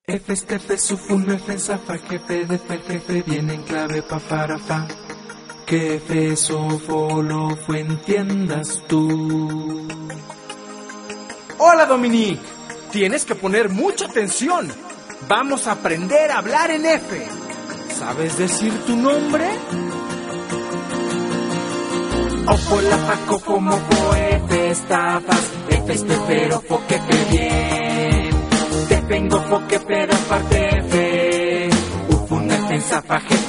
F, estefe, sufun, F, zafa, jefe, defe, jefe, viene en clave, pa, para, fa. Que F, sofo, lo, fue, entiendas tú. Hola, Dominique. Tienes que poner mucha atención. Vamos a aprender a hablar en F. ¿Sabes decir tu nombre? Ofo, la, fa, cofo, mofo, F, estafas, F, estefero, fo, que fe, bien. Te vengo, fo, que pero aparte F. Ufun, F, zafa, jefe,